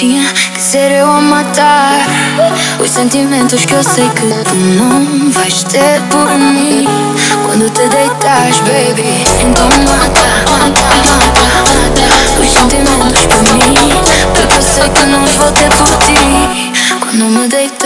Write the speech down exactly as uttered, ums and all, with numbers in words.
tinha que ser eu a matar os sentimentos que eu sei que tu não vais ter por mim quando te deitas, baby. Então mata, mata, mata, mata os sentimentos por mim, porque eu sei que não os vou ter por ti quando me deitar.